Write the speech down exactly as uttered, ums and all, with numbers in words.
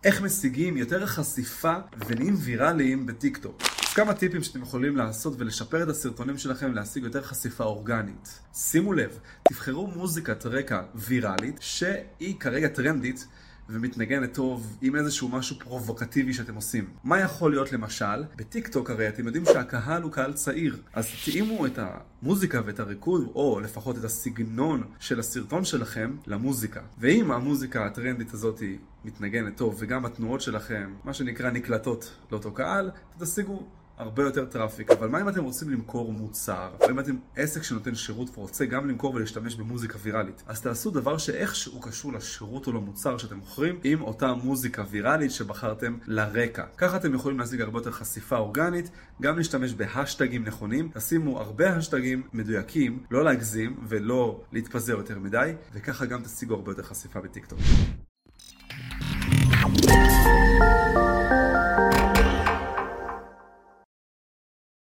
איך משיגים יותר חשיפה ונהיים ויראליים בטיקטוק. אז כמה טיפים שאתם יכולים לעשות ולשפר את הסרטונים שלכם להשיג יותר חשיפה אורגנית. שימו לב, תבחרו מוזיקת רקע ויראלית שהיא כרגע טרנדית ומתנגנת טוב עם איזשהו משהו פרובוקטיבי שאתם עושים. מה יכול להיות למשל? בטיקטוק הרי אתם יודעים שהקהל הוא קהל צעיר. אז תאימו את המוזיקה ואת הריקוד, או לפחות את הסגנון של הסרטון שלכם למוזיקה. ואם המוזיקה הטרנדית הזאת מתנגנת טוב וגם התנועות שלכם, מה שנקרא נקלטות לאותו קהל, תשיגו הרבה יותר טראפיק. אבל מה אם אתם רוצים למכור מוצר? או אם אתם עסק שנותן שירות ורוצה גם למכור ולהשתמש במוזיקה ויראלית? אז תעשו דבר שאיכשהו קשור לשירות או למוצר שאתם מוכרים עם אותה מוזיקה ויראלית שבחרתם לרקע. ככה אתם יכולים להשיג הרבה יותר חשיפה אורגנית, גם להשתמש בהשטגים נכונים. תשימו הרבה השטגים מדויקים, לא להגזים ולא להתפזר יותר מדי, וככה גם תשיגו הרבה יותר חשיפה בטיקטוק.